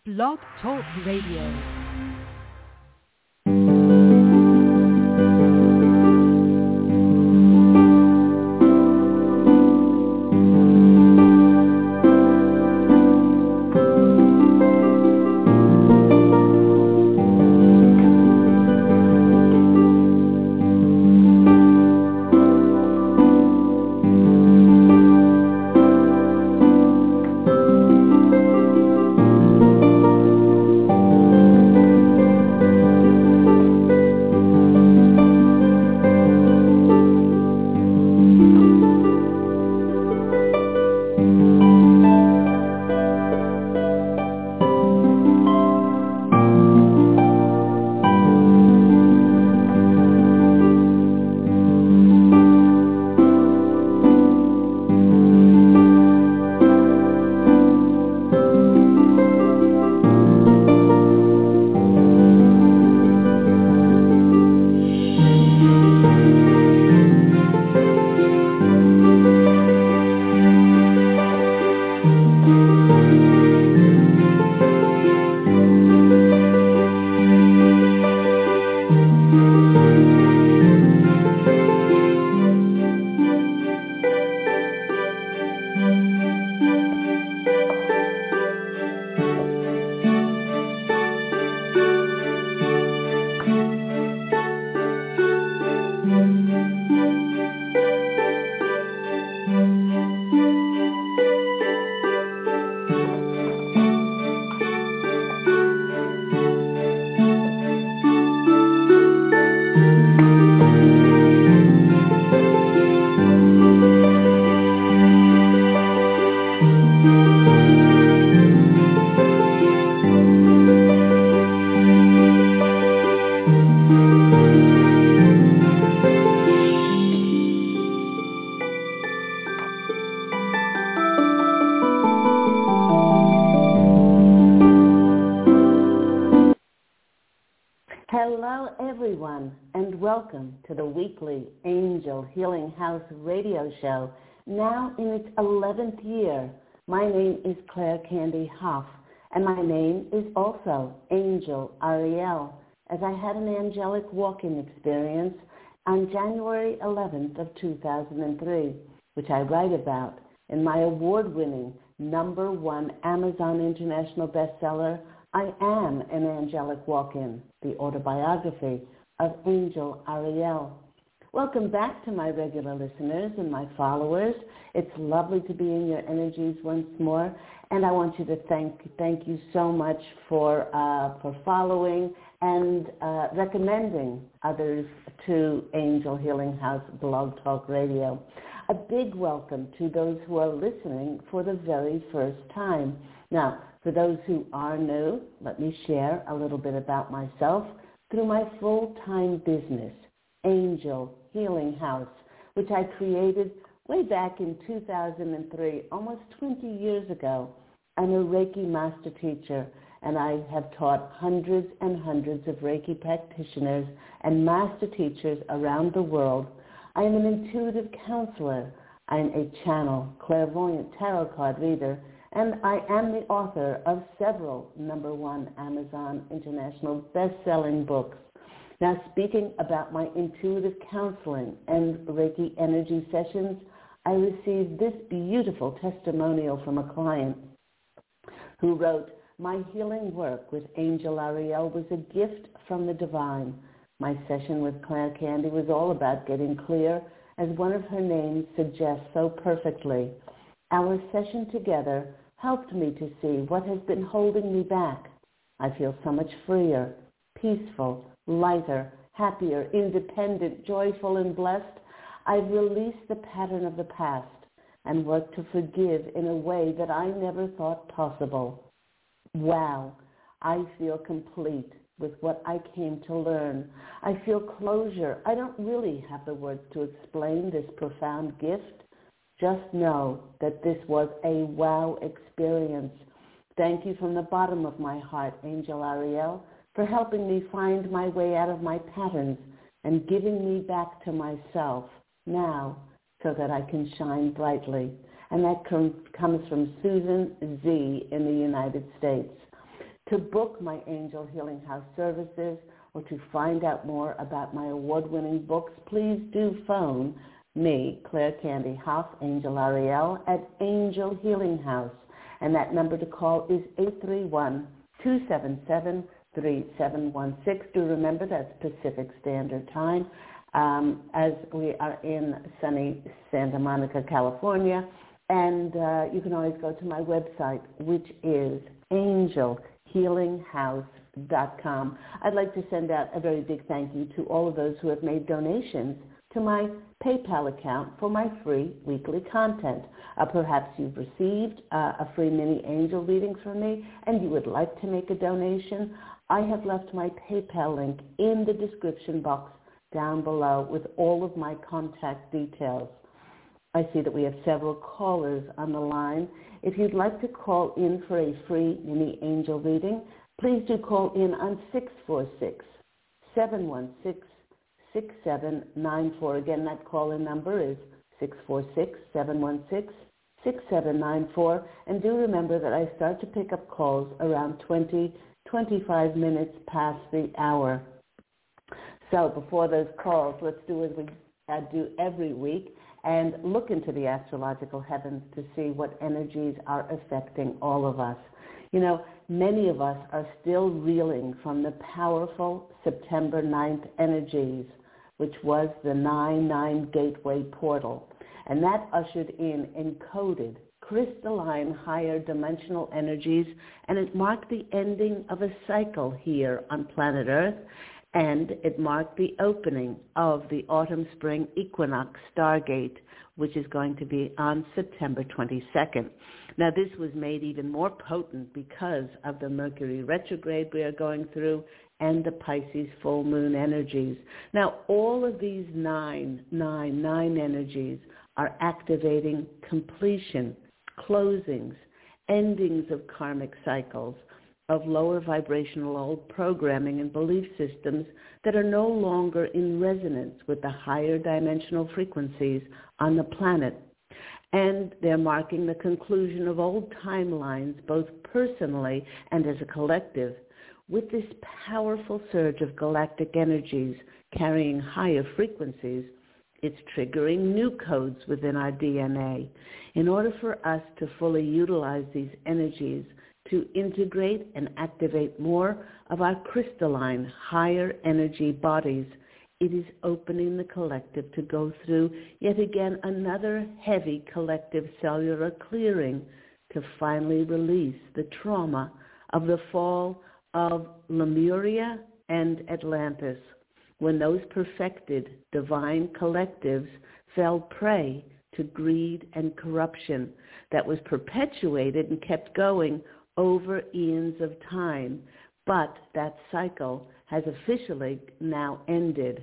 Blog Talk Radio. Hello, everyone, and welcome to the weekly Angel Healing House radio show, now in its 11th year. My name is Claire Candy Hoff, and my name is also Angel Ariel, as I had an angelic walk-in experience on January 11th of 2003, which I write about in my award-winning #1 Amazon International bestseller, I Am an Angelic Walk-In, the autobiography of Angel Ariel. Welcome back to my regular listeners and my followers. It's lovely to be in your energies once more, and I want you to thank you so much for following and recommending others to Angel Healing House Blog Talk Radio. A big welcome to those who are listening for the very first time. Now, for those who are new, let me share a little bit about myself through my full-time business, Angel Healing House, which I created way back in 2003, almost 20 years ago. I'm a Reiki master teacher, and I have taught hundreds and hundreds of Reiki practitioners and master teachers around the world. I am an intuitive counselor. I'm a channel, clairvoyant tarot card reader, and I am the author of several #1 Amazon International best-selling books. Now, speaking about my intuitive counseling and Reiki energy sessions, I received this beautiful testimonial from a client who wrote, "My healing work with Angel Ariel was a gift from the divine. My session with Claire Candy was all about getting clear, as one of her names suggests so perfectly. Our session together helped me to see what has been holding me back. I feel so much freer, peaceful, lighter, happier, independent, joyful, and blessed. I've released the pattern of the past and worked to forgive in a way that I never thought possible. Wow, I feel complete with what I came to learn. I feel closure. I don't really have the words to explain this profound gift. Just know that this was a wow experience. Thank you from the bottom of my heart, Angel Ariel, for helping me find my way out of my patterns and giving me back to myself now so that I can shine brightly." And that comes from Susan Z. in the United States. To book my Angel Healing House services or to find out more about my award-winning books, please do phone me, Claire Candy Hoff, Angel Ariel, at Angel Healing House. And that number to call is 831-277-3716. Do remember that's Pacific Standard Time, as we are in sunny Santa Monica, California. And you can always go to my website, which is angelhealinghouse.com. I'd like to send out a very big thank you to all of those who have made donations to my PayPal account for my free weekly content. Perhaps you've received a free mini angel reading from me and you would like to make a donation. I have left my PayPal link in the description box down below with all of my contact details. I see that we have several callers on the line. If you'd like to call in for a free mini angel reading, please do call in on 646-716-6794. Again, that call-in number is 646-716-6794. And do remember that I start to pick up calls around 25 minutes past the hour. So before those calls, let's do as we do every week and look into the astrological heavens to see what energies are affecting all of us. You know, many of us are still reeling from the powerful September 9th energies, which was the 9/9 gateway portal. And that ushered in encoded, crystalline, higher dimensional energies, and it marked the ending of a cycle here on planet Earth, and it marked the opening of the autumn-spring equinox stargate, which is going to be on September 22nd. Now, this was made even more potent because of the Mercury retrograde we are going through and the Pisces full moon energies. Now, all of these 9 energies are activating completion, closings, endings of karmic cycles, of lower vibrational old programming and belief systems that are no longer in resonance with the higher dimensional frequencies on the planet. And they're marking the conclusion of old timelines, both personally and as a collective. With this powerful surge of galactic energies carrying higher frequencies, it's triggering new codes within our DNA. In order for us to fully utilize these energies, to integrate and activate more of our crystalline, higher energy bodies, it is opening the collective to go through yet again another heavy collective cellular clearing to finally release the trauma of the fall of Lemuria and Atlantis, when those perfected divine collectives fell prey to greed and corruption that was perpetuated and kept going over eons of time. But that cycle has officially now ended,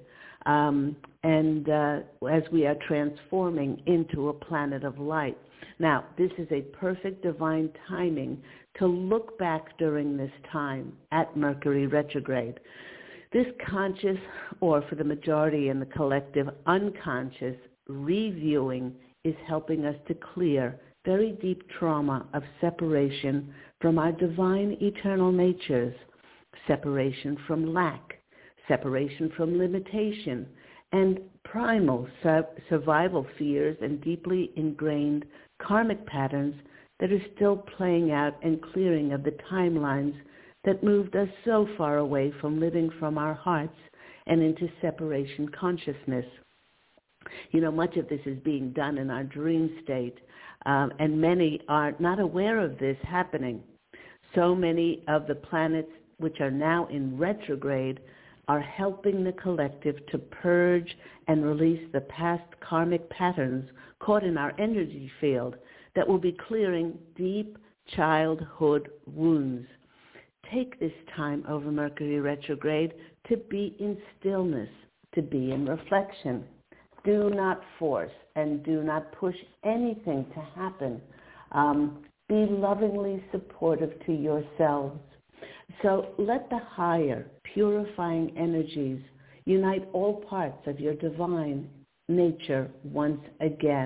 as we are transforming into a planet of light. Now, this is a perfect divine timing to look back during this time at Mercury retrograde. This conscious, or for the majority in the collective, unconscious reviewing is helping us to clear very deep trauma of separation from our divine eternal natures, separation from lack, separation from limitation, and primal survival fears and deeply ingrained karmic patterns that are still playing out and clearing of the timelines that moved us so far away from living from our hearts and into separation consciousness. You know, much of this is being done in our dream state, and many are not aware of this happening. So many of the planets which are now in retrograde are helping the collective to purge and release the past karmic patterns caught in our energy field that will be clearing deep childhood wounds. Take this time over Mercury retrograde to be in stillness, to be in reflection. Do not force and do not push anything to happen. Be lovingly supportive to yourselves. So let the higher, purifying energies unite all parts of your divine nature once again.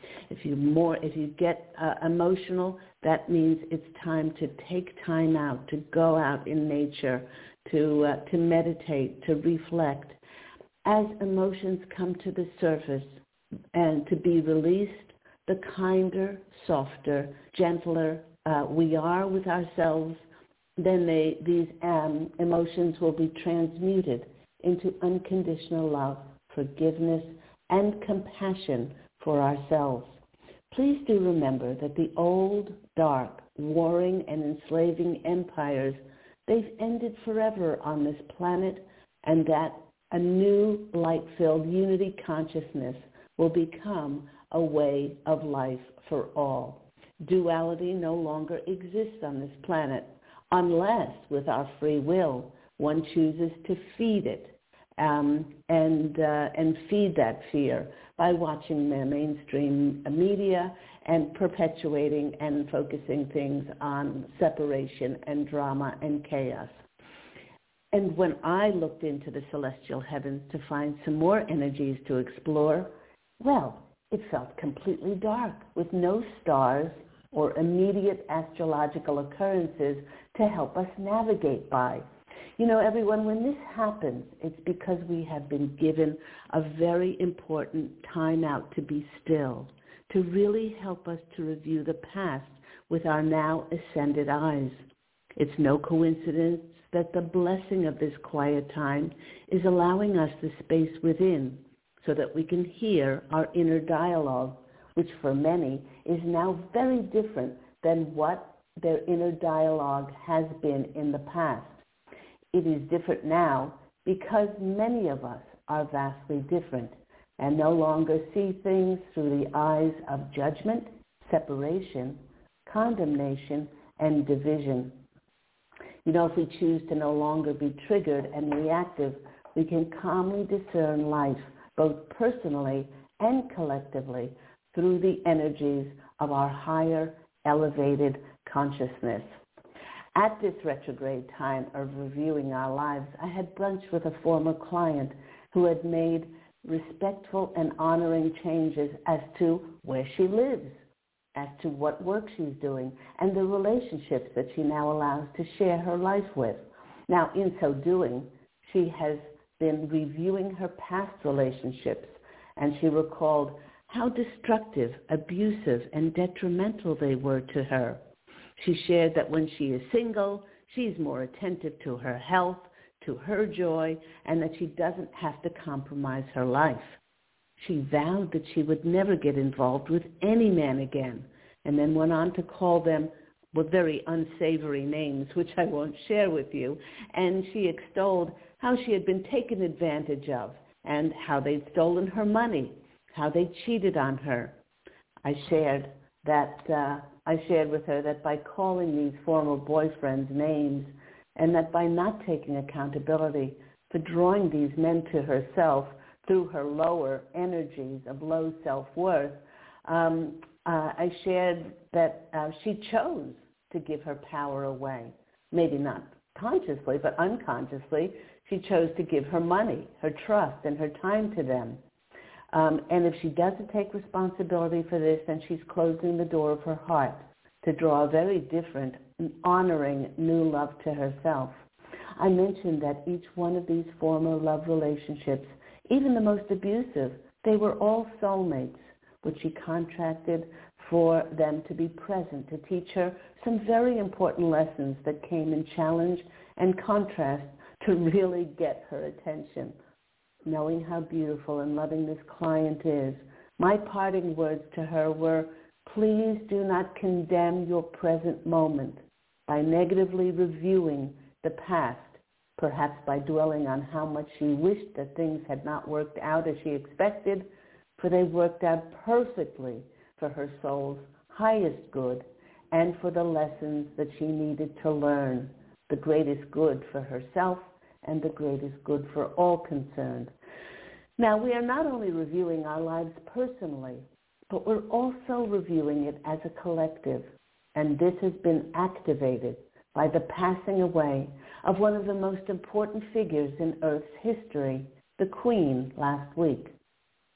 If you get emotional, that means it's time to take time out, to go out in nature, to meditate, to reflect. As emotions come to the surface and to be released, the kinder, softer, gentler we are with ourselves, then these emotions will be transmuted into unconditional love, forgiveness, and compassion for ourselves. Please do remember that the old, dark, warring, and enslaving empires, they've ended forever on this planet, and that a new light-filled unity consciousness will become a way of life for all. Duality no longer exists on this planet unless, with our free will, one chooses to feed it and feed that fear by watching the mainstream media and perpetuating and focusing things on separation and drama and chaos. And when I looked into the celestial heavens to find some more energies to explore, well, it felt completely dark with no stars or immediate astrological occurrences to help us navigate by. You know, everyone, when this happens, it's because we have been given a very important time out to be still, to really help us to review the past with our now ascended eyes. It's no coincidence that the blessing of this quiet time is allowing us the space within so that we can hear our inner dialogue, which for many is now very different than what their inner dialogue has been in the past. It is different now because many of us are vastly different and no longer see things through the eyes of judgment, separation, condemnation, and division. You know, if we choose to no longer be triggered and reactive, we can calmly discern life, both personally and collectively, through the energies of our higher, elevated consciousness. At this retrograde time of reviewing our lives, I had brunch with a former client who had made respectful and honoring changes as to where she lives, as to what work she's doing, and the relationships that she now allows to share her life with. Now, in so doing, she has been reviewing her past relationships, and she recalled how destructive, abusive, and detrimental they were to her. She shared that when she is single, she's more attentive to her health, to her joy, and that she doesn't have to compromise her life. She vowed that she would never get involved with any man again, and then went on to call them with very unsavory names, which I won't share with you, and she extolled how she had been taken advantage of and how they'd stolen her money, how they cheated on her. I shared with her that by calling these former boyfriends names and that by not taking accountability for drawing these men to herself through her lower energies of low self-worth, I shared that she chose to give her power away. Maybe not consciously, but unconsciously, she chose to give her money, her trust, and her time to them. And if she doesn't take responsibility for this, then she's closing the door of her heart to draw a very different, honoring new love to herself. I mentioned that each one of these former love relationships, even the most abusive, they were all soulmates, which she contracted for them to be present to teach her some very important lessons that came in challenge and contrast to really get her attention. Knowing how beautiful and loving this client is, my parting words to her were, please do not condemn your present moment by negatively reviewing the past, perhaps by dwelling on how much she wished that things had not worked out as she expected, for they worked out perfectly for her soul's highest good and for the lessons that she needed to learn, the greatest good for herself and the greatest good for all concerned. Now, we are not only reviewing our lives personally, but we're also reviewing it as a collective, and this has been activated by the passing away of one of the most important figures in Earth's history, the Queen, last week.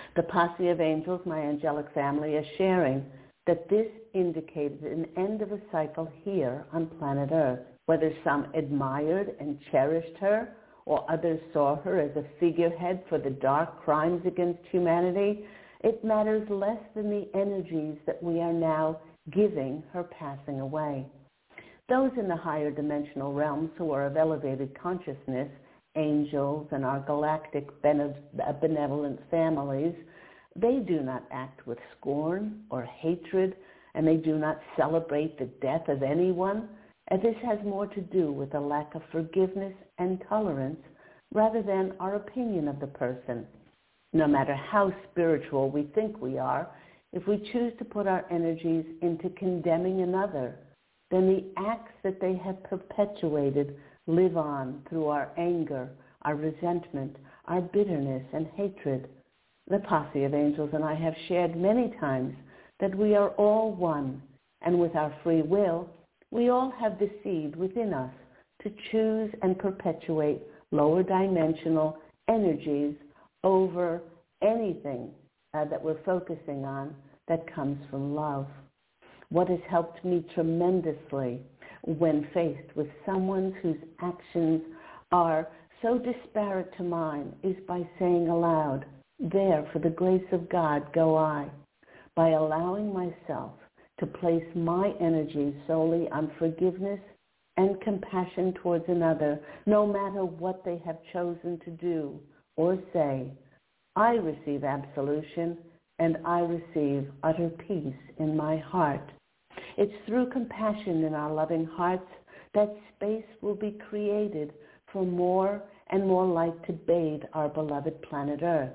The posse of angels, my angelic family, is sharing that this indicated an end of a cycle here on planet Earth. Whether some admired and cherished her or others saw her as a figurehead for the dark crimes against humanity, it matters less than the energies that we are now giving her passing away. Those in the higher dimensional realms who are of elevated consciousness, angels and our galactic benevolent families, they do not act with scorn or hatred, and they do not celebrate the death of anyone. And this has more to do with a lack of forgiveness and tolerance rather than our opinion of the person. No matter how spiritual we think we are, if we choose to put our energies into condemning another, then the acts that they have perpetuated live on through our anger, our resentment, our bitterness and hatred. The posse of angels and I have shared many times that we are all one, and with our free will, we all have the seed within us to choose and perpetuate lower dimensional energies over anything that we're focusing on that comes from love. What has helped me tremendously when faced with someone whose actions are so disparate to mine is by saying aloud, "There, for the grace of God, go I," by allowing myself to place my energy solely on forgiveness and compassion towards another, no matter what they have chosen to do or say. I receive absolution and I receive utter peace in my heart. It's through compassion in our loving hearts that space will be created for more and more light to bathe our beloved planet Earth.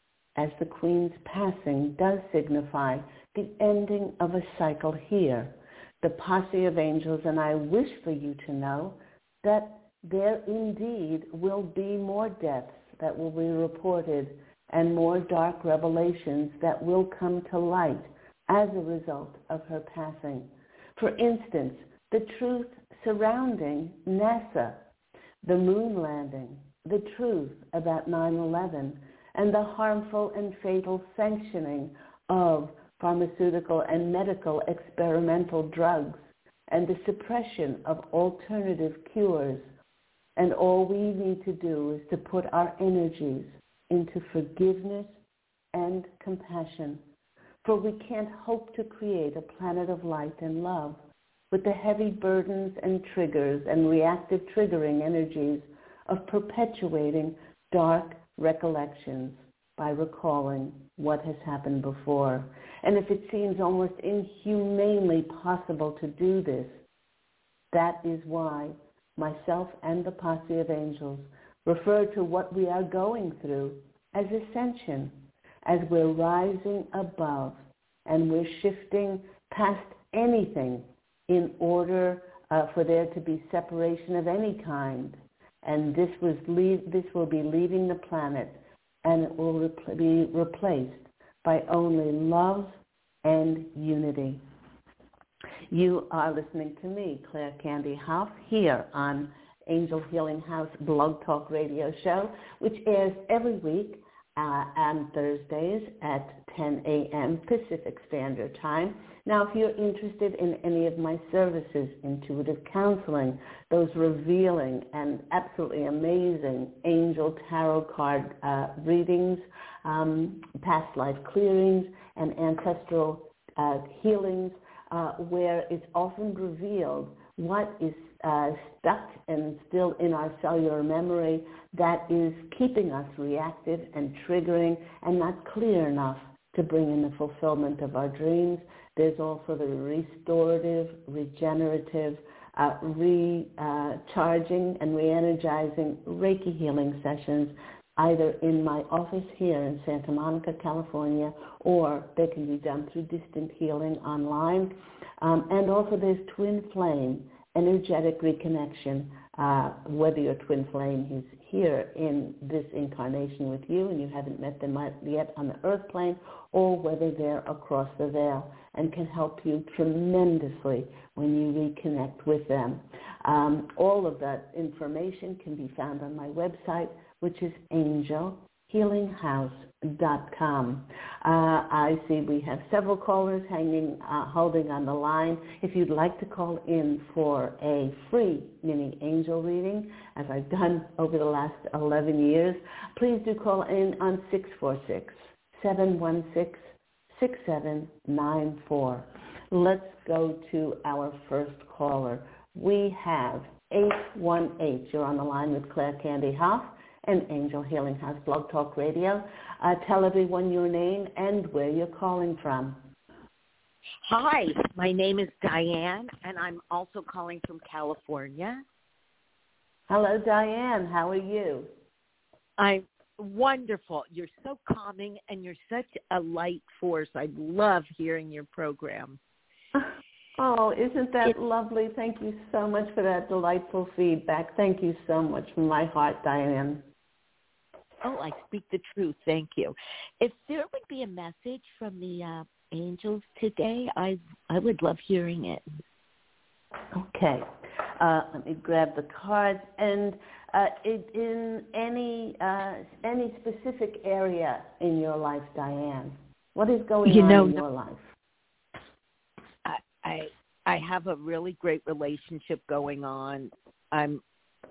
As the Queen's passing does signify the ending of a cycle here, the posse of angels and I wish for you to know that there indeed will be more deaths that will be reported and more dark revelations that will come to light as a result of her passing. For instance, the truth surrounding NASA, the moon landing, the truth about 9/11, and the harmful and fatal sanctioning of pharmaceutical and medical experimental drugs, and the suppression of alternative cures. And all we need to do is to put our energies into forgiveness and compassion. For we can't hope to create a planet of light and love with the heavy burdens and triggers and reactive triggering energies of perpetuating dark recollections by recalling what has happened before. And if it seems almost inhumanely possible to do this, that is why myself and the posse of angels refer to what we are going through as ascension, as we're rising above and we're shifting past anything in order for there to be separation of any kind. And this will be leaving the planet, and it will be replaced by only love and unity. You are listening to me, Claire Candy Hough, here on Angel Healing House Blog Talk Radio Show, which airs every week on Thursdays at 10 a.m. Pacific Standard Time. Now, if you're interested in any of my services, intuitive counseling, those revealing and absolutely amazing angel tarot card readings, past life clearings, and ancestral healings, where it's often revealed what is stuck and still in our cellular memory that is keeping us reactive and triggering and not clear enough to bring in the fulfillment of our dreams. There's also the restorative, regenerative, recharging and re-energizing Reiki healing sessions, either in my office here in Santa Monica, California, or they can be done through distant healing online. And also there's twin flame, energetic reconnection, whether your twin flame is here in this incarnation with you and you haven't met them yet on the earth plane, or whether they're across the veil, and can help you tremendously when you reconnect with them. All of that information can be found on my website, which is angelhealinghouse.com. healinghouse.com. I see we have several callers holding on the line. If you'd like to call in for a free mini angel reading, as I've done over the last 11 years, please do call in on 646-716-6794. Let's go to our first caller. We have 818. You're on the line with Claire Candy Hough and Angel Healing House Blog Talk Radio. Tell everyone your name and where you're calling from. Hi, my name is Diane, and I'm also calling from California. Hello, Diane. How are you? I'm wonderful. You're so calming, and you're such a light force. I love hearing your program. Oh, isn't that lovely? Thank you so much for that delightful feedback. Thank you so much from my heart, Diane. Oh, I speak the truth. Thank you. If there would be a message from the angels today, I would love hearing it. Okay. Let me grab the cards. And in any specific area in your life, Diane, what is going on in your life? I have a really great relationship going on. I'm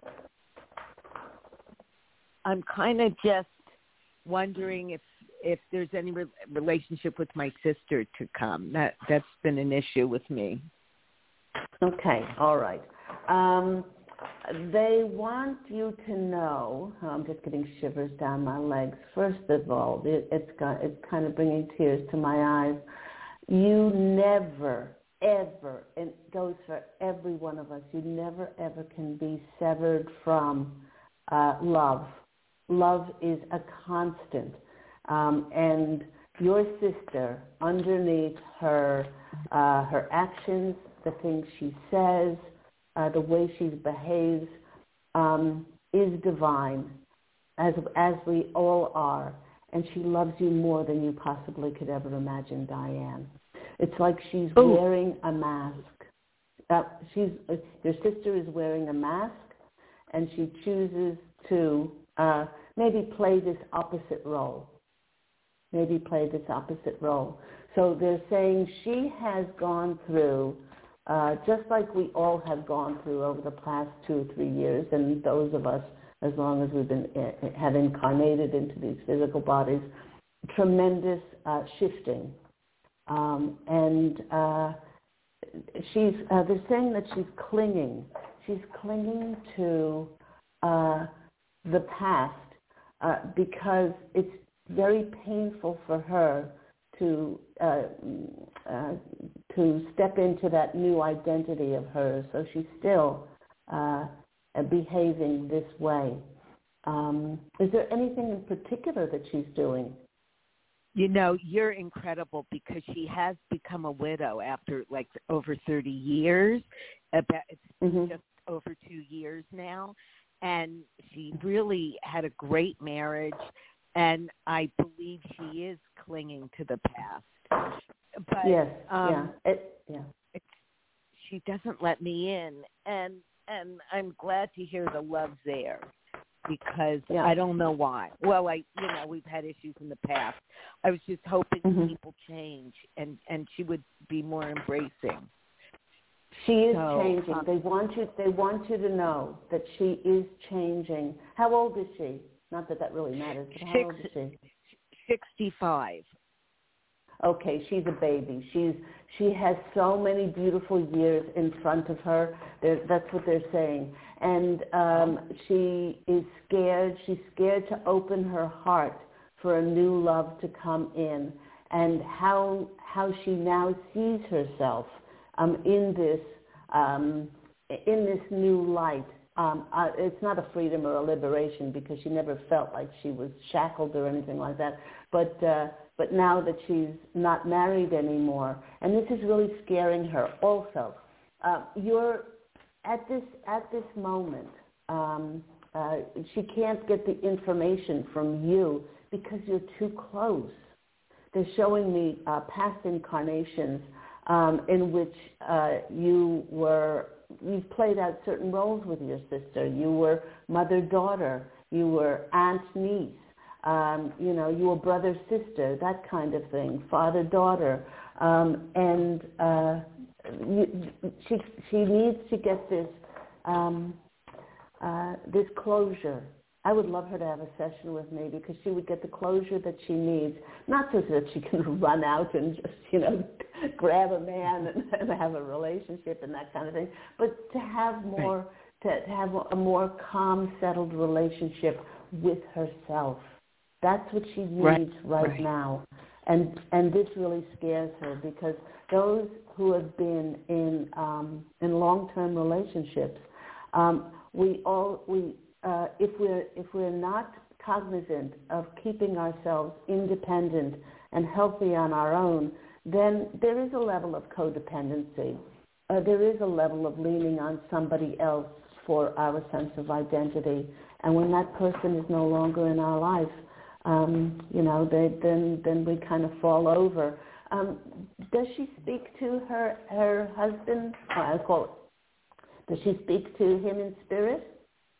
kind of just wondering if there's any relationship with my sister to come. That's been an issue with me. Okay, all right. They want you to know, I'm just getting shivers down my legs. First of all, it's kind of bringing tears to my eyes. You never, ever, and it goes for every one of us, you never, ever can be severed from love. Love is a constant. And your sister, underneath her actions, the things she says, the way she behaves, is divine, as we all are. And she loves you more than you possibly could ever imagine, Diane. It's like she's wearing a mask. Your sister is wearing a mask, and she chooses to maybe play this opposite role. So they're saying she has gone through, just like we all have gone through over the past 2 or 3 years, and those of us, as long as we've have incarnated into these physical bodies, tremendous shifting. And they're saying that she's clinging. She's clinging to the past because it's very painful for her to step into that new identity of hers. So she's still behaving this way. Is there anything in particular that she's doing? You know, you're incredible because she has become a widow after over 30 years. It's just over 2 years now. And she really had a great marriage. And I believe she is clinging to the past. But yes, she doesn't let me in. And I'm glad to hear the love's there. Because I don't know why. Well, we've had issues in the past. I was just hoping people change and she would be more embracing. She is changing. They want you to know that she is changing. How old is she? Not that really matters. But how old is she? 65. Okay, she's a baby. She has so many beautiful years in front of her. That's what they're saying. And she is scared. She's scared to open her heart for a new love to come in. And how she now sees herself in this new light. It's not a freedom or a liberation because she never felt like she was shackled or anything like that. But now that she's not married anymore, and this is really scaring her also. You're at this moment. She can't get the information from you because you're too close. They're showing me past incarnations in which you've played out certain roles with your sister. You were mother-daughter. You were aunt-niece. you a brother, sister, that kind of thing, father, daughter. She needs to get this this closure. I would love her to have a session with me because she would get the closure that she needs, not so that she can run out and just, grab a man and have a relationship and that kind of thing, but to have more, to have a more calm, settled relationship with herself. That's what she needs right now. And this really scares her because those who have been in long-term relationships, if we're not cognizant of keeping ourselves independent and healthy on our own, then there is a level of codependency. There is a level of leaning on somebody else for our sense of identity. And when that person is no longer in our life, then we kind of fall over. Does she speak to her husband? Does she speak to him in spirit?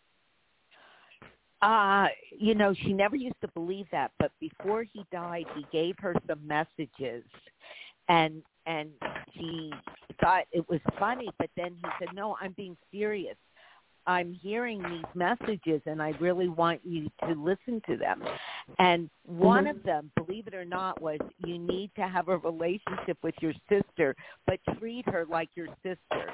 She never used to believe that, but before he died, he gave her some messages, and she thought it was funny, but then he said, "No, I'm being serious. I'm hearing these messages, and I really want you to listen to them." And one of them, believe it or not, was you need to have a relationship with your sister, but treat her like your sister.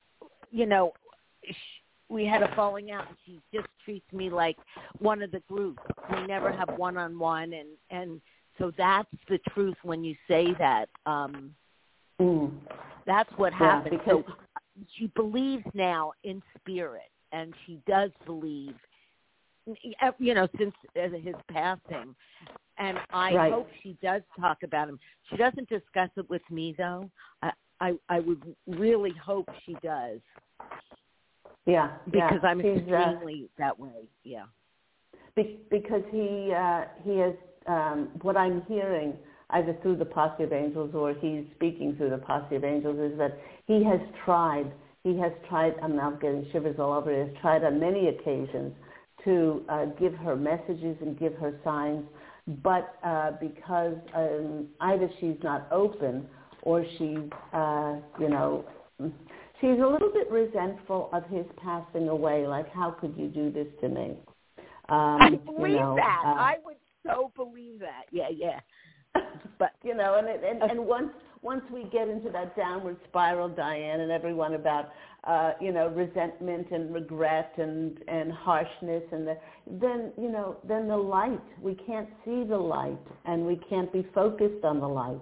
We had a falling out, and she just treats me like one of the group. We never have one-on-one, and so that's the truth when you say that. That's what happened. So she believes now in spirit, and she does believe, since his passing. And I hope she does talk about him. She doesn't discuss it with me, though. I would really hope she does. Yeah, because I'm extremely that way. Yeah, because he has what I'm hearing either through the Posse of Angels or he's speaking through the Posse of Angels is that he has tried. I'm now getting shivers all over. He has tried on many occasions to give her messages and give her signs, but because either she's not open or she's she's a little bit resentful of his passing away. Like, how could you do this to me? I believe that. I would so believe that. Yeah. But and once we get into that downward spiral, Diane, and everyone about resentment and regret and harshness, and then the light. We can't see the light, and we can't be focused on the light.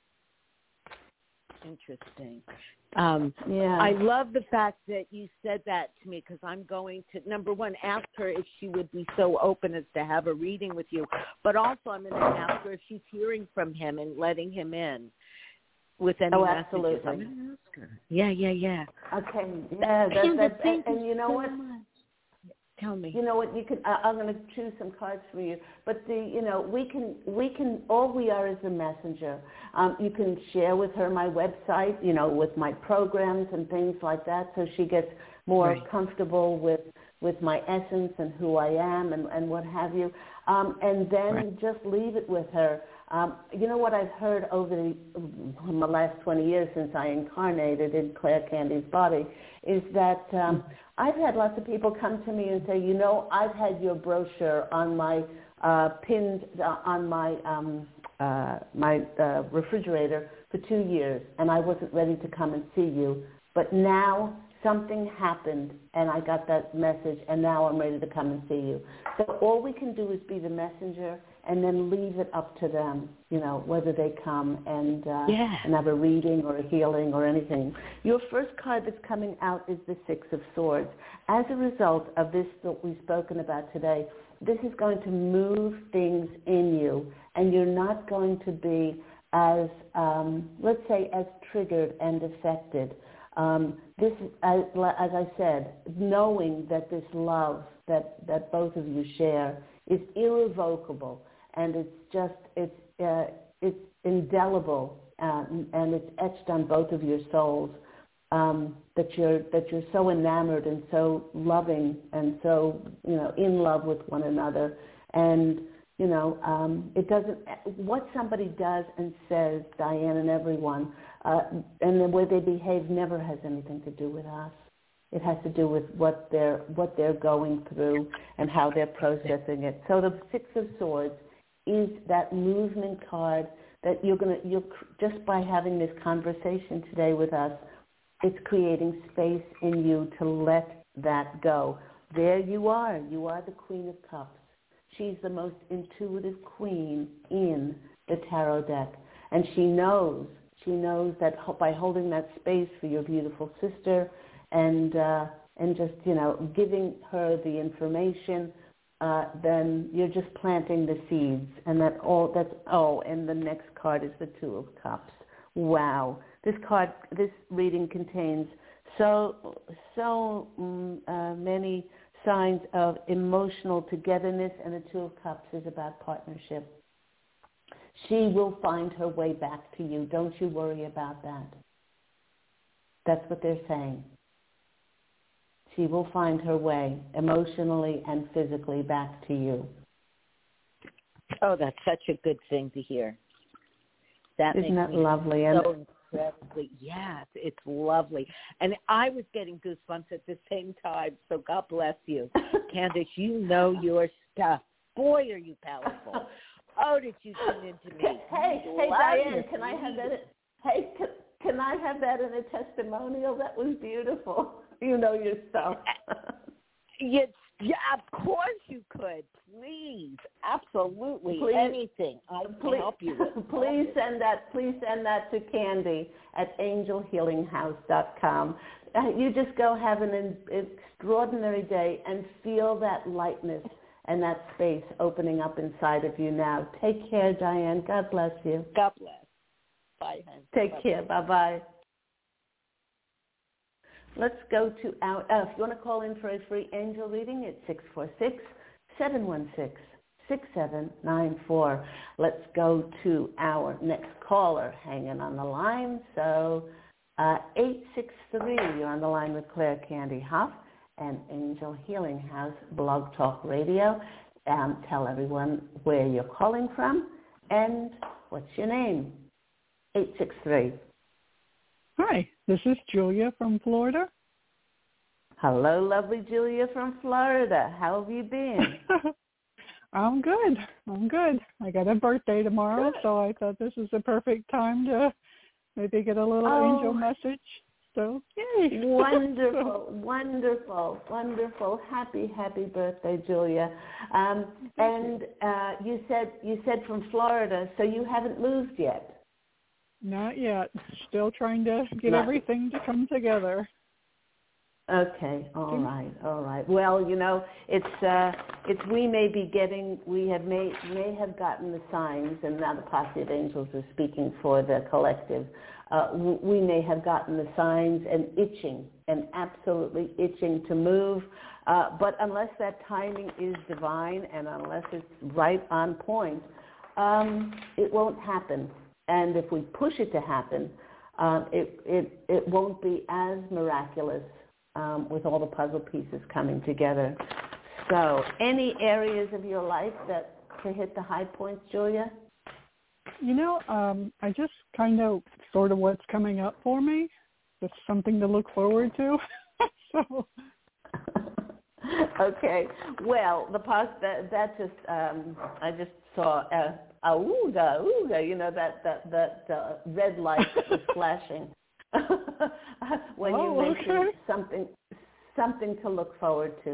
Interesting. I love the fact that you said that to me because I'm going to, number one, ask her if she would be so open as to have a reading with you, but also I'm going to ask her if she's hearing from him and letting him in with any messages. Absolutely. I'm going to ask her. Yeah. Okay. Yeah, and you know what? Tell me. You know what? You can. I'm going to choose some cards for you. But we can. All we are is a messenger. You can share with her my website, with my programs and things like that, so she gets more comfortable with my essence and who I am and what have you. And then just leave it with her. What I've heard over the last 20 years since I incarnated in Claire Candy's body is that I've had lots of people come to me and say, I've had your brochure on my pinned on my refrigerator for 2 years, and I wasn't ready to come and see you. But now something happened, and I got that message, and now I'm ready to come and see you. So all we can do is be the messenger, and then leave it up to them, whether they come and have a reading or a healing or anything. Your first card that's coming out is the Six of Swords. As a result of this that we've spoken about today, this is going to move things in you, and you're not going to be as, let's say, as triggered and affected. This, as I said, knowing that this love that both of you share is irrevocable, and it's indelible, and it's etched on both of your souls. That you're so enamored and so loving and so in love with one another, and It doesn't, what somebody does and says, Diane and everyone, and the way they behave never has anything to do with us. It has to do with what they're going through and how they're processing it. So the Six of Swords is that movement card that you're just by having this conversation today with us, it's creating space in you to let that go. There you are. You are the Queen of Cups. She's the most intuitive queen in the tarot deck. And she knows that by holding that space for your beautiful sister and just, giving her the information, then you're just planting the seeds. And and the next card is the Two of Cups. Wow. This reading contains so many signs of emotional togetherness, and the Two of Cups is about partnership. She will find her way back to you. Don't you worry about that. That's what they're saying. She will find her way emotionally and physically back to you. Oh, that's such a good thing to hear. Isn't that lovely? So incredibly, yeah, it's lovely. And I was getting goosebumps at the same time, so God bless you. Candace, you know your stuff. Boy, are you powerful. Oh, did you tune into me? Hey, Diane, can I have that? Hey, can I have that in a testimonial? That was beautiful. You know your stuff. Yeah, of course you could. Please, absolutely, anything I can help you with. Please send that to Candy at angelhealinghouse.com. You just go have an extraordinary day and feel that lightness and that space opening up inside of you now. Take care, Diane. God bless you. God bless. Bye, hon. Take care. Bye-bye. Let's go to our, if you want to call in for a free angel reading, it's 646-716-6794. Let's go to our next caller hanging on the line. So 863, you're on the line with Claire Candy Hough and Angel Healing House Blog Talk Radio. Tell everyone where you're calling from and what's your name. 863. Hi, this is Julia from Florida. Hello, lovely Julia from Florida. How have you been? I'm good. I got a birthday tomorrow, so I thought this is the perfect time to maybe get a little angel message. So, yay. Wonderful. Happy birthday, Julia. And you said from Florida, so you haven't moved yet? Not yet. Still trying to get everything to come together. Okay. All right. Well, we may have gotten the signs, and now the Posse of Angels is speaking for the collective. We may have gotten the signs and absolutely itching to move. But unless that timing is divine and unless it's right on point, it won't happen. And if we push it to happen, it won't be as miraculous with all the puzzle pieces coming together. So any areas of your life that to hit the high points, Julia? I just kind of sort of what's coming up for me. Just something to look forward to. So. Okay. Well, I just saw ooga, that red light that was flashing when you mentioned something to look forward to.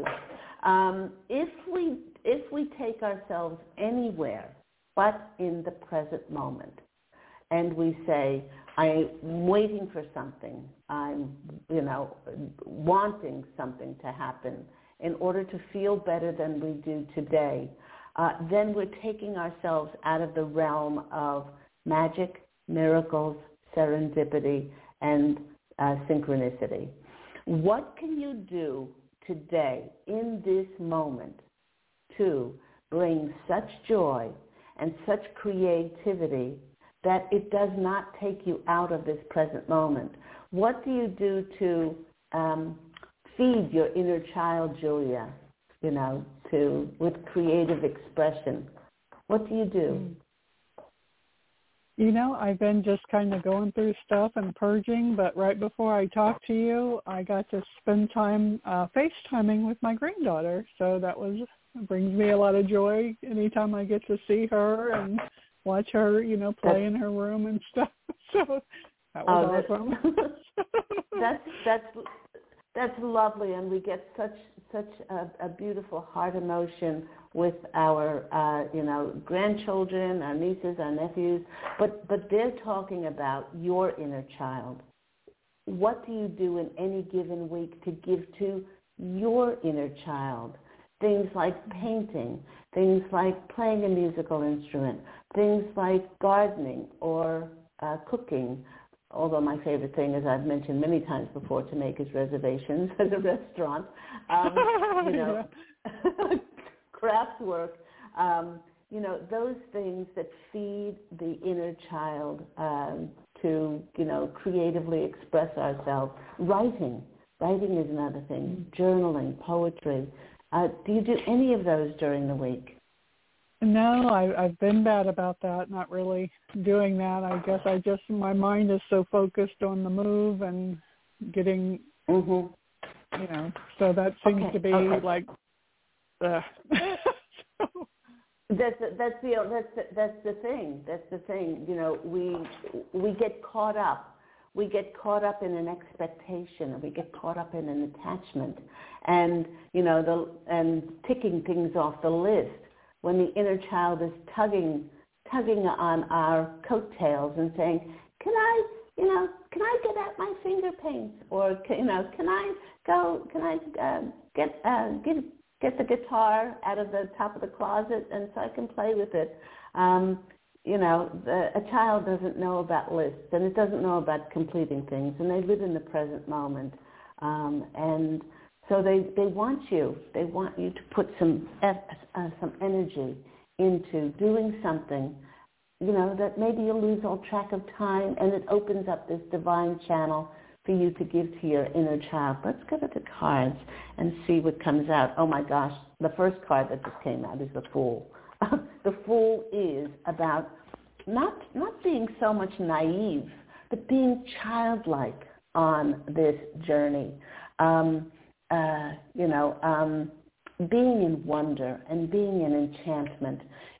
If we take ourselves anywhere but in the present moment, and we say, I'm waiting for something, I'm, wanting something to happen in order to feel better than we do today, then we're taking ourselves out of the realm of magic, miracles, serendipity, and synchronicity. What can you do today in this moment to bring such joy and such creativity that it does not take you out of this present moment? What do you do to feed your inner child, Julia, with creative expression What do you do? You know, I've been just kind of going through stuff and purging, but right before I talked to you, I got to spend time FaceTiming with my granddaughter. So that brings me a lot of joy anytime I get to see her and watch her, play in her room and stuff. So that was awesome. That's lovely, and we get such a beautiful heart emotion with our grandchildren, our nieces, our nephews. But they're talking about your inner child. What do you do in any given week to give to your inner child? Things like painting, things like playing a musical instrument, things like gardening or cooking. Although my favorite thing, as I've mentioned many times before, to make is reservations at a restaurant. Craft work. Those things that feed the inner child to creatively express ourselves. Writing is another thing. Journaling, poetry. Do you do any of those during the week? No, I've been bad about that, not really doing that. I guess my mind is so focused on the move and getting, so that seems to be like, That's the thing. We get caught up. We get caught up in an expectation. We get caught up in an attachment, and and ticking things off the list. When the inner child is tugging on our coattails and saying, "Can I get out my finger paints?" Or can I get the guitar out of the top of the closet and so I can play with it? A child doesn't know about lists, and it doesn't know about completing things, and they live in the present moment, and so they want you. They want you to put some energy into doing something, that maybe you'll lose all track of time, and it opens up this divine channel for you to give to your inner child. Let's go to the cards and see what comes out. Oh my gosh, the first card that just came out is the Fool. The Fool is about not being so much naive, but being childlike on this journey. Being in wonder and being in enchantment,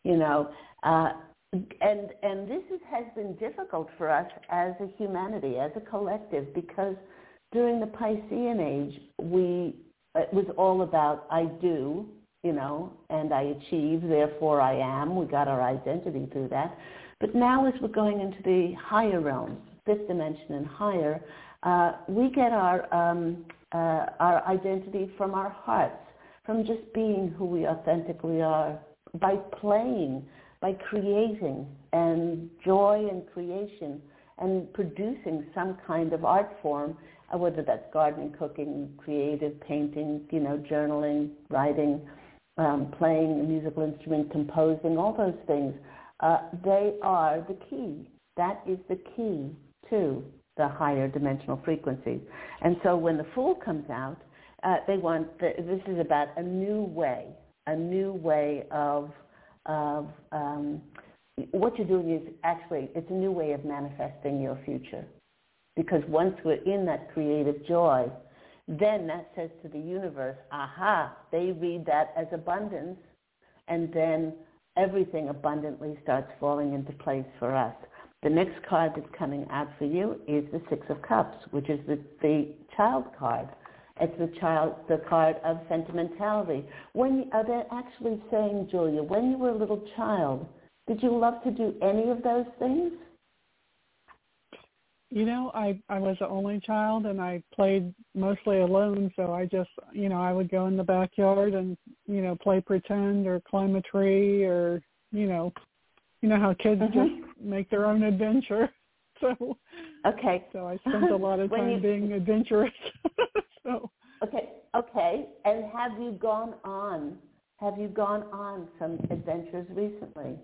and this has been difficult for us as a humanity, as a collective, because during the Piscean age, it was all about I do, and I achieve, therefore I am. We got our identity through that. But now as we're going into the higher realms, fifth dimension and higher, we get our identity from our hearts, from just being who we authentically are, by playing, by creating, and joy and creation, and producing some kind of art form, whether that's gardening, cooking, creative, painting, journaling, writing, playing a musical instrument, composing, all those things. They are the key. That is the key to the higher dimensional frequencies. And so when the Fool comes out, this is about a new way of what you're doing is actually, it's a new way of manifesting your future. Because once we're in that creative joy, then that says to the universe, aha, they read that as abundance, and then everything abundantly starts falling into place for us. The next card that's coming out for you is the Six of Cups, which is the child card. It's the card of sentimentality. They're actually saying, Julia, when you were a little child, did you love to do any of those things? I was the only child, and I played mostly alone, so I just, I would go in the backyard and, play pretend or climb a tree or, how kids just make their own adventure. So So I spent a lot of time being adventurous. So Okay. And have you gone on some adventures recently?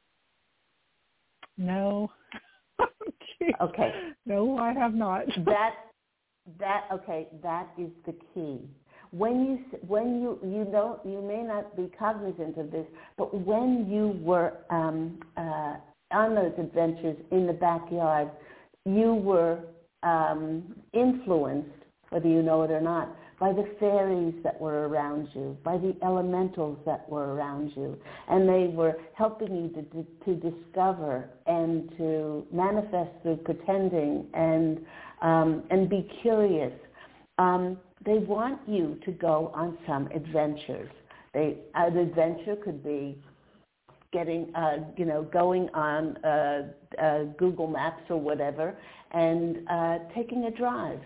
No. Okay. No, I have not. That is the key. when you don't, you may not be cognizant of this, but when you were on those adventures in the backyard, you were influenced, whether you know it or not, by the fairies that were around you, by the elementals that were around you, and they were helping you to discover and to manifest through pretending and be curious. They want you to go on some adventures. An adventure could be going on Google Maps or whatever, and taking a drive.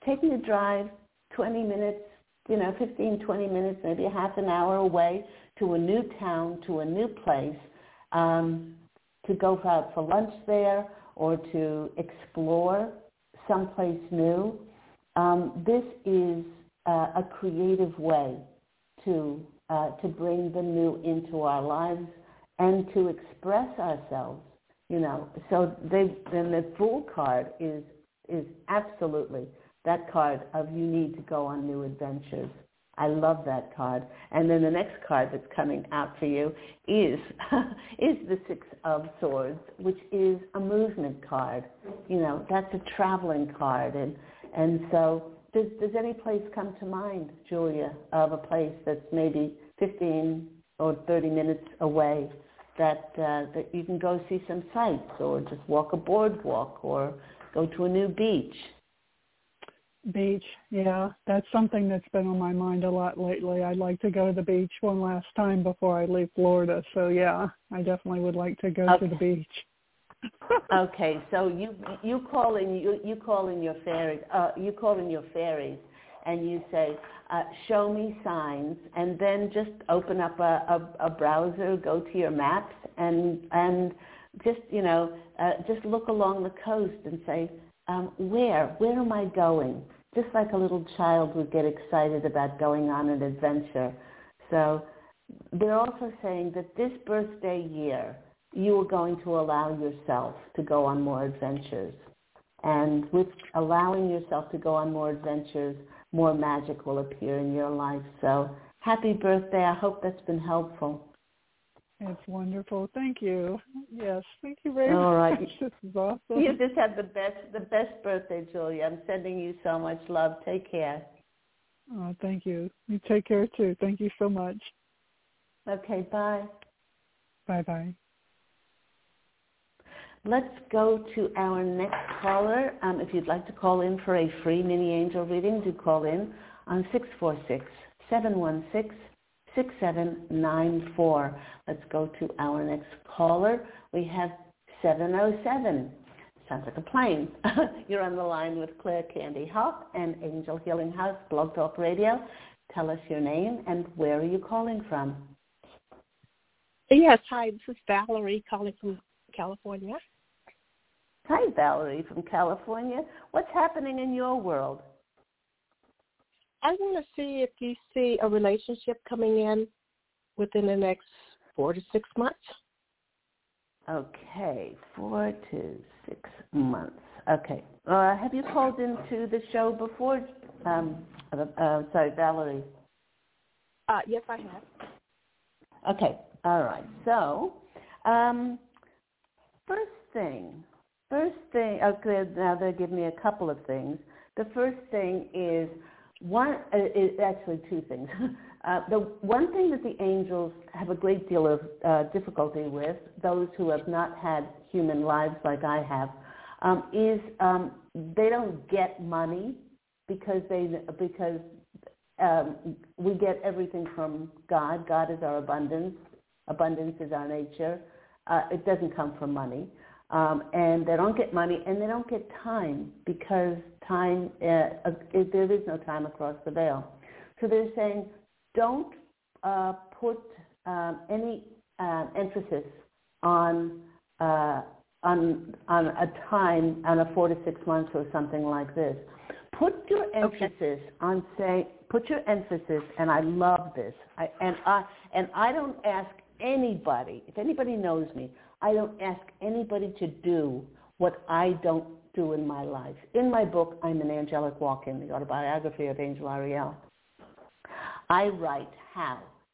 20 minutes, 15, 20 minutes, maybe a half an hour away to a new town, to a new place, to go out for lunch there or to explore someplace new. This is a creative way to bring the new into our lives and to express ourselves. So then the Fool card is absolutely that card of you need to go on new adventures. I love that card. And then the next card that's coming out for you is the Six of Swords, which is a movement card. That's a traveling card. And so does any place come to mind, Julia, of a place that's maybe 15 or 30 minutes away that you can go see some sights or just walk a boardwalk or go to a new beach? Beach, yeah, that's something that's been on my mind a lot lately. I'd like to go to the beach one last time before I leave Florida. So yeah, I definitely would like to go to the beach. Okay, so you call in your fairies, and you say, show me signs, and then just open up a browser, go to your maps, and just just look along the coast and say, where am I going? Just like a little child would get excited about going on an adventure. So they're also saying that this birthday year, you are going to allow yourself to go on more adventures. And with allowing yourself to go on more adventures, more magic will appear in your life. So happy birthday. I hope that's been helpful. It's wonderful. Thank you. Yes, thank you very much. All right. This is awesome. You just had the best birthday, Julia. I'm sending you so much love. Take care. Oh, thank you. You take care, too. Thank you so much. Okay, bye. Bye-bye. Let's go to our next caller. If you'd like to call in for a free mini angel reading, do call in on 646-716-6794. Let's go to our next caller. We have 707. Sounds like a plane. You're on the line with Claire Candy Hough and Angel Healing House, Blog Talk Radio. Tell us your name and where are you calling from? Yes, hi, this is Valerie calling from California. Hi, Valerie from California. What's happening in your world? I want to see if you see a relationship coming in within the next 4 to 6 months. Okay, 4 to 6 months. Okay. Have you called into the show before? Valerie. Yes, I have. Okay. All right. So, first thing. Okay, now they give me a couple of things. The first thing is actually two things. The one thing that the angels have a great deal of difficulty with, those who have not had human lives like I have, is they don't get money because we get everything from God. God is our abundance. Abundance is our nature. It doesn't come from money. And they don't get money, and they don't get time because time, there is no time across the veil. So they're saying, don't put any emphasis on a time, on a 4 to 6 months or something like this. Put your emphasis on saying, and I love this, and I don't ask anybody, if anybody knows me, I don't ask anybody to do what I don't do in my life. In my book, I'm an Angelic Walk-In, the autobiography of Angel Ariel. I write how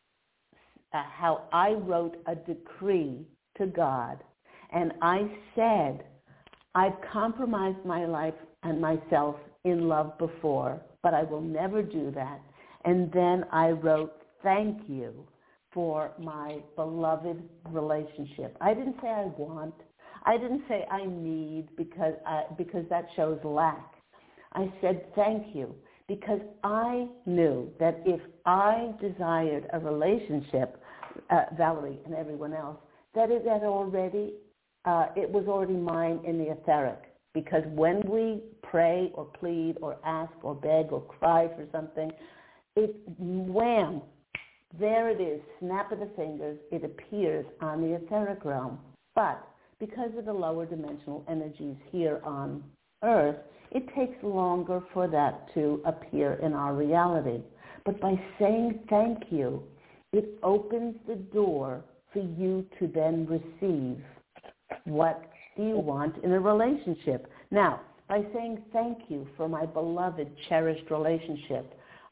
I wrote a decree to God, and I said, I've compromised my life and myself in love before, but I will never do that. And then I wrote, thank you for my beloved relationship. I didn't say I want. I didn't say I need because that shows lack. I said thank you because I knew that if I desired a relationship, Valerie and everyone else, that it was already mine in the etheric. Because when we pray or plead or ask or beg or cry for something, wham, there it is, snap of the fingers, it appears on the etheric realm. But because of the lower dimensional energies here on Earth, it takes longer for that to appear in our reality. But by saying thank you, it opens the door for you to then receive what you want in a relationship. Now, by saying thank you for my beloved, cherished relationship,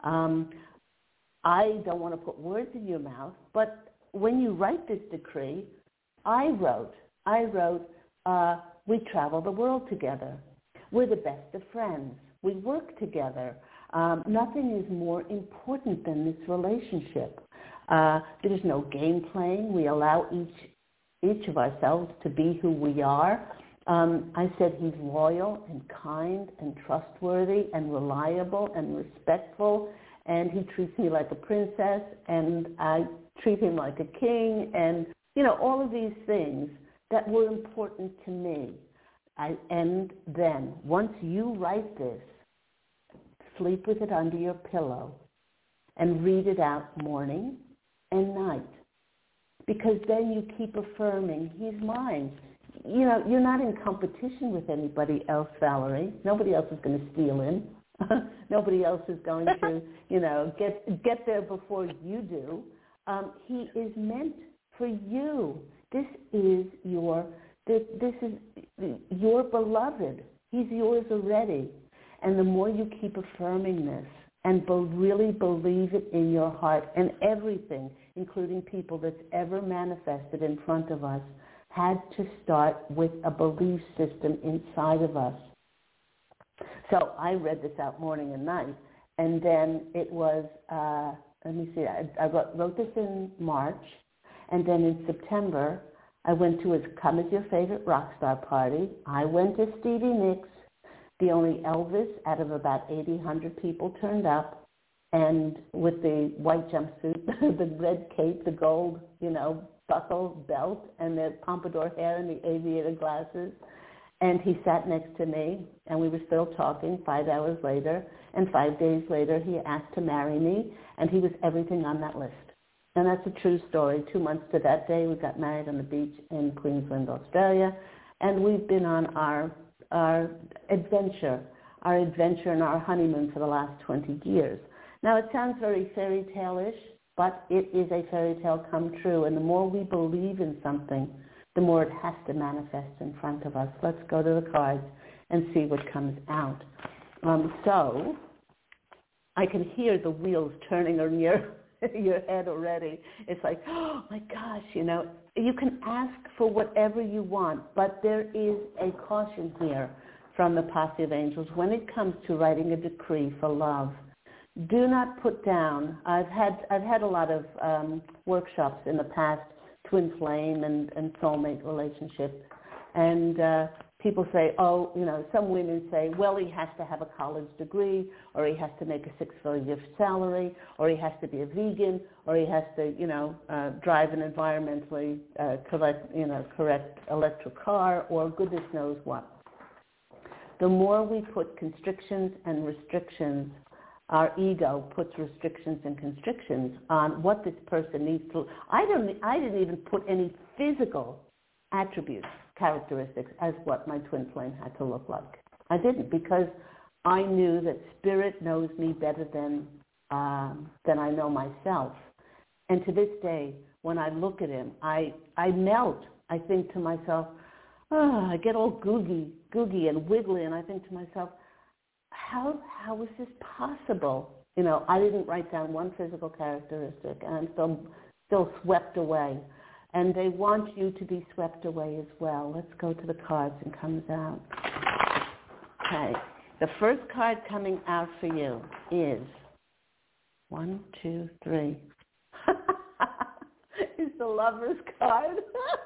I don't want to put words in your mouth, but when you write this decree, I wrote, we travel the world together. We're the best of friends. We work together. Nothing is more important than this relationship. There's no game playing. We allow each of ourselves to be who we are. I said he's loyal and kind and trustworthy and reliable and respectful, and he treats me like a princess, and I treat him like a king, and, all of these things that were important to me. And then, once you write this, sleep with it under your pillow and read it out morning and night. Because then you keep affirming, he's mine. You're not in competition with anybody else, Valerie. Nobody else is going to steal him. Nobody else is going to, get there before you do. He is meant for you. This is your beloved. He's yours already. And the more you keep affirming this and really believe it in your heart, and everything, including people that's ever manifested in front of us, had to start with a belief system inside of us. So I read this out morning and night, and then it was, I wrote this in March, and then in September, I went to his Come As Your Favorite Rock Star party. I went to Stevie Nicks. The only Elvis out of about 100 people turned up, and with the white jumpsuit, the red cape, the gold, buckle belt, and the pompadour hair and the aviator glasses. And he sat next to me, and we were still talking 5 hours later. And 5 days later, he asked to marry me, and he was everything on that list. And that's a true story. 2 months to that day, we got married on the beach in Queensland, Australia. And we've been on our adventure and our honeymoon for the last 20 years. Now, it sounds very fairy tale-ish, but it is a fairy tale come true. And the more we believe in something, the more it has to manifest in front of us. Let's go to the cards and see what comes out. So I can hear the wheels turning on your head already. It's like, oh my gosh, you can ask for whatever you want, but there is a caution here from the Posse of Angels when it comes to writing a decree for love. Do not put down. I've had a lot of workshops in the past, twin flame and soulmate relationships, and people say, some women say, well, he has to have a college degree, or he has to make a six-figure salary, or he has to be a vegan, or he has to, drive an environmentally correct electric car, or goodness knows what. The more we put constrictions and restrictions, our ego puts restrictions and constrictions on what this person needs to. I didn't even put any physical attributes, characteristics as what my twin flame had to look like. I didn't, because I knew that spirit knows me better than I know myself. And to this day, when I look at him, I melt. I think to myself, I get all googie and wiggly, and I think to myself, how is this possible? I didn't write down one physical characteristic, and I'm still swept away. And they want you to be swept away as well. Let's go to the cards and comes out. Okay. The first card coming out for you is 1, 2, 3. It's the Lover's card.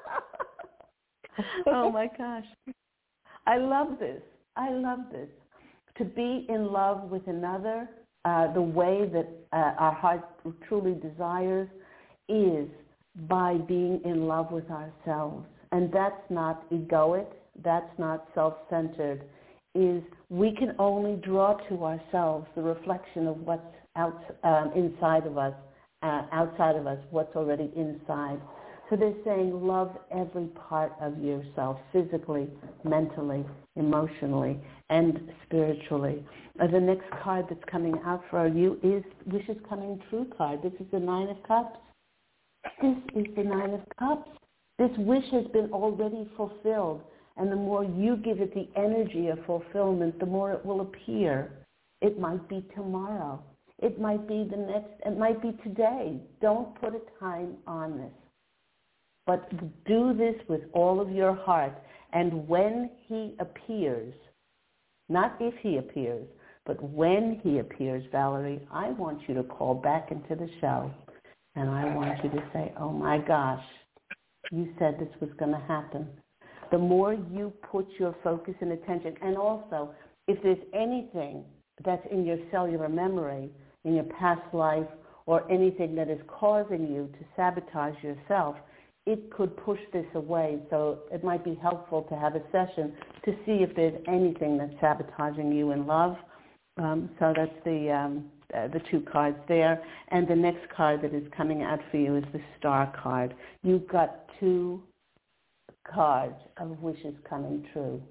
Oh my gosh. I love this. To be in love with another, the way that our heart truly desires, is by being in love with ourselves. And that's not egoic, that's not self-centered, is we can only draw to ourselves the reflection of what's inside of us, outside of us, what's already inside. So they're saying love every part of yourself, physically, mentally, emotionally, and spiritually. The next card that's coming out for you is Wishes Coming True card. This is the 9 of Cups. This is the 9 of Cups. This wish has been already fulfilled, and the more you give it the energy of fulfillment, the more it will appear. It might be tomorrow. It might be the next. It might be today. Don't put a time on this. But do this with all of your heart. And when he appears, not if he appears, but when he appears, Valerie, I want you to call back into the show. And I want you to say, oh my gosh, you said this was going to happen. The more you put your focus and attention, and also if there's anything that's in your cellular memory, in your past life, or anything that is causing you to sabotage yourself, it could push this away. So it might be helpful to have a session to see if there's anything that's sabotaging you in love. So that's the 2 cards there. And the next card that is coming out for you is the Star card. You've got 2 cards of wishes coming true.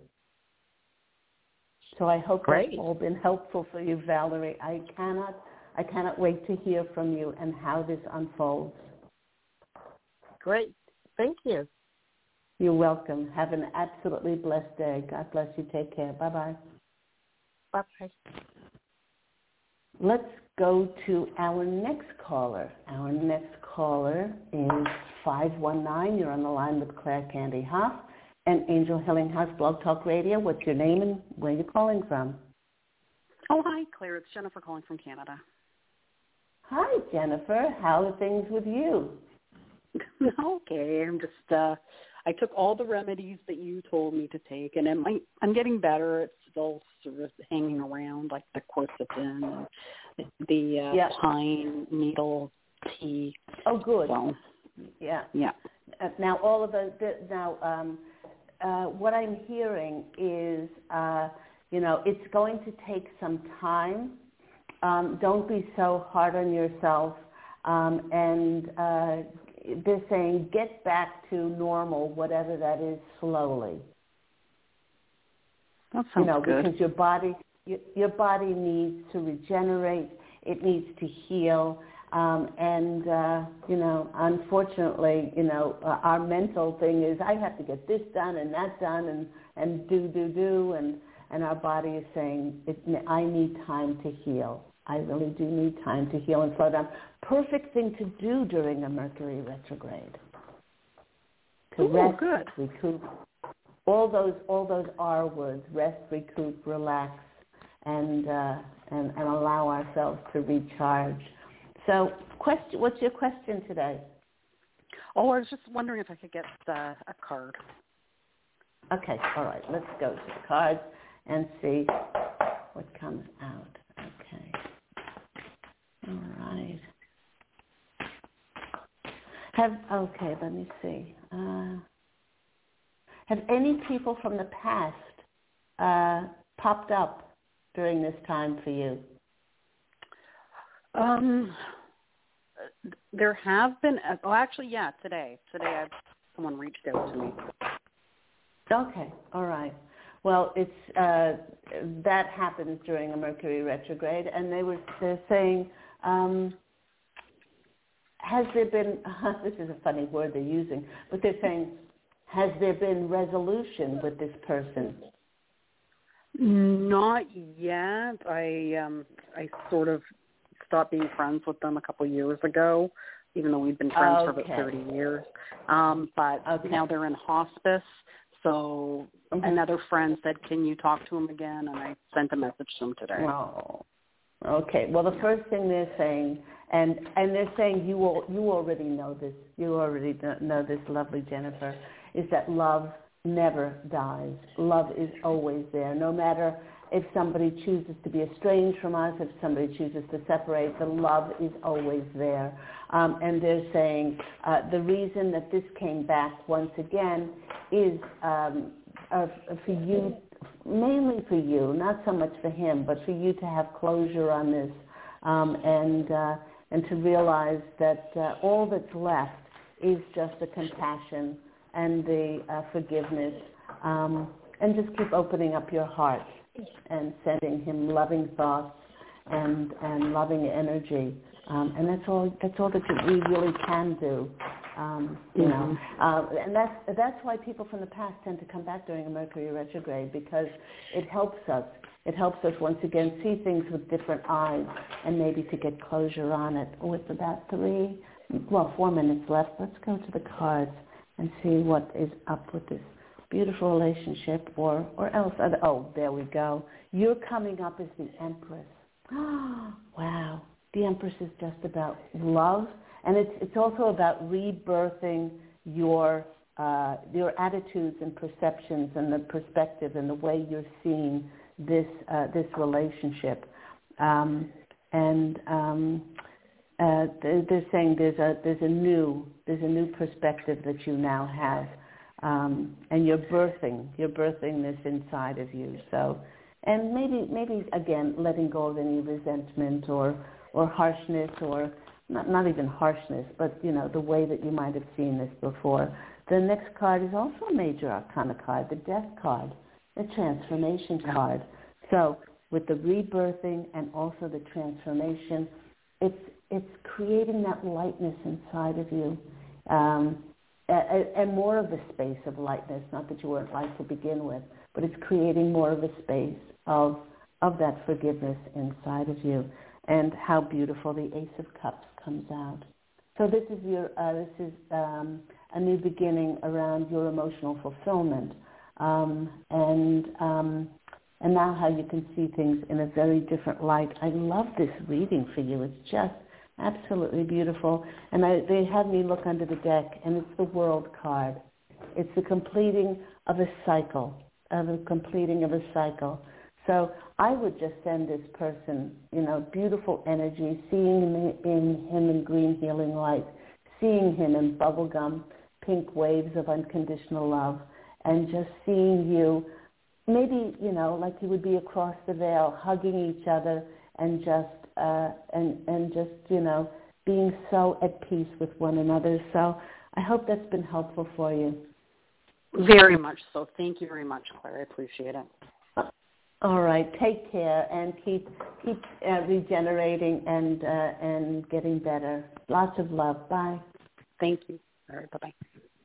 So I hope that's all been helpful for you, Valerie. I cannot wait to hear from you and how this unfolds. Great. Thank you. You're welcome. Have an absolutely blessed day. God bless you. Take care. Bye-bye. Bye-bye. Let's go to our next caller. Our next caller is 519. You're on the line with Claire Candy Hough and Angel Healing House Blog Talk Radio. What's your name and where you're calling from? Oh, hi, Claire. It's Jennifer calling from Canada. Hi, Jennifer. How are things with you? Okay. I'm just, I took all the remedies that you told me to take, and I'm getting better. It's still sort of hanging around, like the quercetin, the pine needle tea. Oh, good. So, yeah. Now, all of those, what I'm hearing is, it's going to take some time. Don't be so hard on yourself. And they're saying get back to normal, whatever that is, slowly. That sounds good. Because your body needs to regenerate. It needs to heal. Unfortunately, our mental thing is I have to get this done and that done and do. And our body is saying, I need time to heal. I really do need time to heal and slow down. Perfect thing to do during a Mercury retrograde. To rest, recoup. All those R words: rest, recoup, relax, and allow ourselves to recharge. So, what's your question today? Oh, I was just wondering if I could get a card. Okay, all right. Let's go to the cards and see what comes out. Okay. All right. Let me see. Have any people from the past popped up during this time for you? There have been. Today someone reached out to me. Okay, all right. Well, it's that happens during a Mercury retrograde, and they're saying, has there been? This is a funny word they're using, but they're saying, has there been resolution with this person? Not yet. I sort of stopped being friends with them a couple years ago, even though we've been friends for about 30 years. But now they're in hospice. So another friend said, can you talk to him again? And I sent a message to him today. Oh, okay. Well, the first thing they're saying, and they're saying you already know this. You already know this, lovely Jennifer, is that love never dies. Love is always there, no matter if somebody chooses to be estranged from us, if somebody chooses to separate, the love is always there. And they're saying the reason that this came back once again is for you, mainly for you, not so much for him, but for you to have closure on this, and to realize that all that's left is just the compassion and the forgiveness, and just keep opening up your heart and sending him loving thoughts and loving energy, and that's all that we really can do. You know, and that's why people from the past tend to come back during a Mercury retrograde, because it helps us. It helps us once again see things with different eyes and maybe to get closure on it. With about 4 minutes left, let's go to the cards and see what is up with this beautiful relationship, or else. Oh, there we go. You're coming up as the Empress. Wow. The Empress is just about love, and it's also about rebirthing your attitudes and perceptions and the perspective and the way you're seeing this relationship. They're saying there's a new perspective that you now have, and you're birthing this inside of you. So, and maybe again letting go of any resentment or harshness, or not even harshness, but the way that you might have seen this before. The next card is also a major arcana card, the Death card, the transformation card. So with the rebirthing and also the transformation, it's creating that lightness inside of you, and more of a space of lightness. Not that you weren't light to begin with, but it's creating more of a space of that forgiveness inside of you. And how beautiful the Ace of Cups comes out. So this is a new beginning around your emotional fulfillment, and now how you can see things in a very different light. I love this reading for you. It's just absolutely beautiful. And they had me look under the deck, and it's the World card. It's the completing of a cycle, So I would just send this person, beautiful energy, seeing him in green healing light, seeing him in bubblegum, pink waves of unconditional love, and just seeing you, maybe, like you would be across the veil, hugging each other and just, being so at peace with one another. So I hope that's been helpful for you. Very much so. Thank you very much, Claire. I appreciate it. All right. Take care and keep regenerating and getting better. Lots of love. Bye. Thank you. All right. Bye-bye.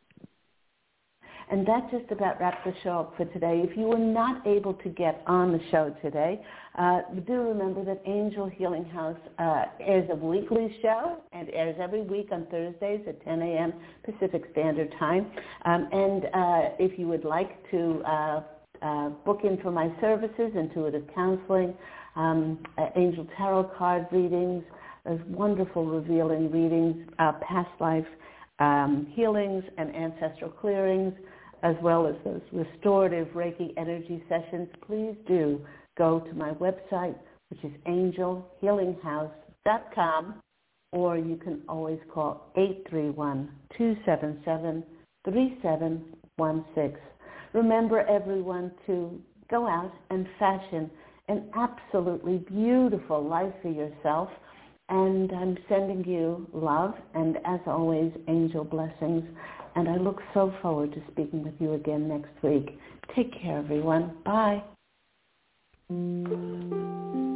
And that just about wraps the show up for today. If you were not able to get on the show today, do remember that Angel Healing House is a weekly show and airs every week on Thursdays at 10 a.m. Pacific Standard Time. And if you would like to book in for my services, intuitive counseling, angel tarot card readings, those wonderful revealing readings, past life healings and ancestral clearings, as well as those restorative Reiki energy sessions, please do go to my website, which is angelhealinghouse.com, or you can always call 831-277-3716. Remember, everyone, to go out and fashion an absolutely beautiful life for yourself. And I'm sending you love and, as always, angel blessings. And I look so forward to speaking with you again next week. Take care, everyone. Bye.